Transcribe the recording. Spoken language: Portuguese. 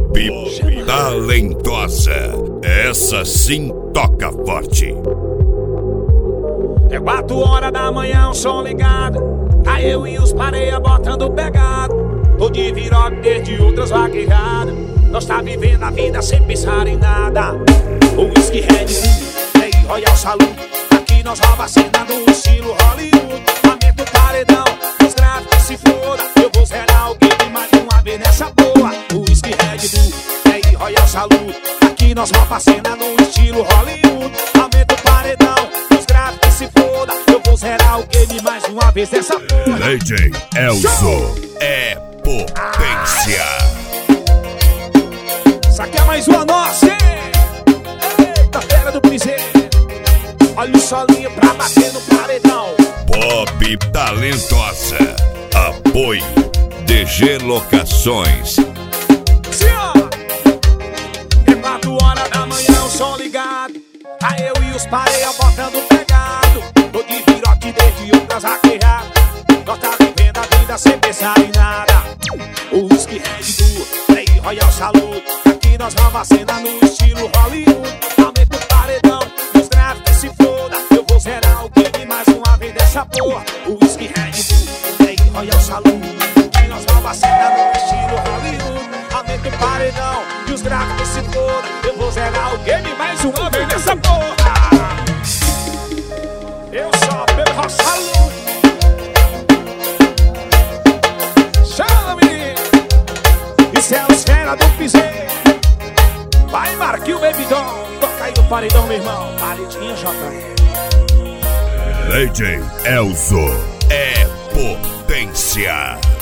Bob Talentosa. Essa sim toca forte. É 4 horas da manhã, o som ligado. Tá eu e os pareia botando pegado. Tô de viroque desde outras vaquejadas. Nós tá vivendo a vida sem pensar em nada. O whisky Red Bull, Rei Royal Salute. Aqui nós rouba a cena no estilo Hollywood. Aumenta o paredão, os gráficos se foda. Eu vou zerar o game mais uma vez nessa boa. O whisky Red Bull, Rei Royal Salute. Aqui nós rouba a cena no estilo Hollywood. Aumenta o paredão, os gráficos se foda. Eu vou zerar o game mais uma vez nessa porra. DJ Elzo é potência. Isso aqui é mais uma nossa, hein? Eita, fera do piseiro. Olha o solinho pra bater no paredão. Bob Talentosa. Apoio DG Locações. Sim, ó. É 4 horas da manhã, o som ligado. Tá eu e os pareia botando pegado. Tô de viroque desde outras vaquejadas. Nós tá vivendo a vida sem pensar em nada. O whisky Red Bull, Rei Royal Salute. Aqui nós vamos a cena no estilo Hollywood. Aumenta o paredão, os gráficos se foda. Eu vou zerar o game mais uma vez dessa porra. O whisky Red Bull, Rei Royal Salute. Aqui nós vamos a cena no estilo Hollywood. Aumenta o paredão e os gráficos se foda. Eu vou zerar o game mais uma vez dessa porra. Eu só pelo Royal Salute. Chama, menino. Isso é os fera do piseiro. Vai, Marquinhos Bebidão. Toca aí no paredão, meu irmão. Paredinha, JR. DJ Elzo é potência.